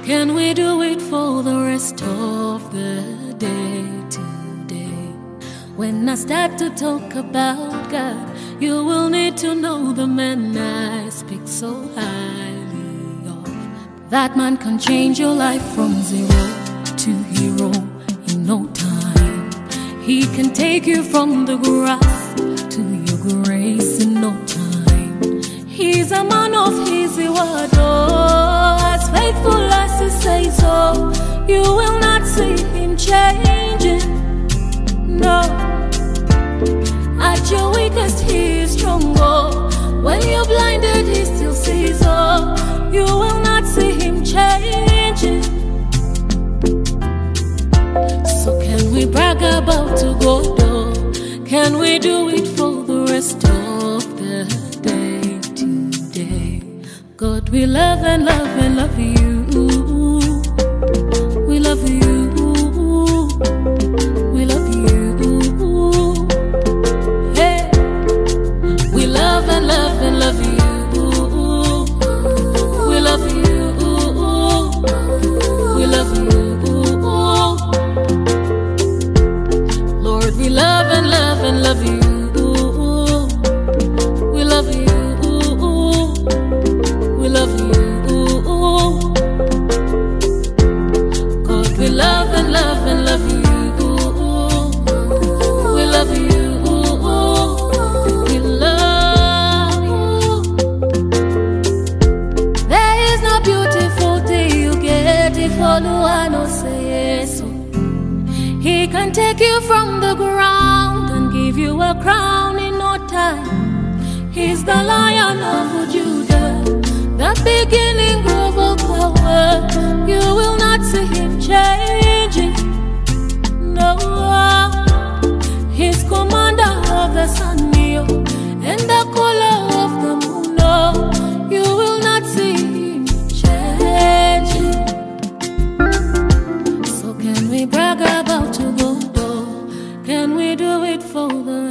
Can we do it for the rest of the day today? When I start to talk about God, you will need to know the man I speak so highly of. That man can change your life from zero to hero in no time. He can take you from the grass to your grace in no time. He's a man of his word, oh, as faithful as he says so. You will not see him changing, no. At your weakest he is strong, oh. When you're blinded he still sees, oh. You will not see him changing. So can we brag about to God, oh? Can we do it for the rest of the day today? God, we love and love and love you. We love you. We love you. Hey, we love and love and love you. We love you. We love you. Lord, we love and love and love you. We love you. We love you. God, we love and love and love you. We love you. We love you. There is no beautiful day you get if all I know say yes. He can take you from the ground and give you a crown in no time. He's the Lion of Judah, the beginning of all power. You will not see him changing, no. He's commander of the sun, and the color of the moon, no. You will not see him changing. So can we brag about to God, oh? Can we do it for the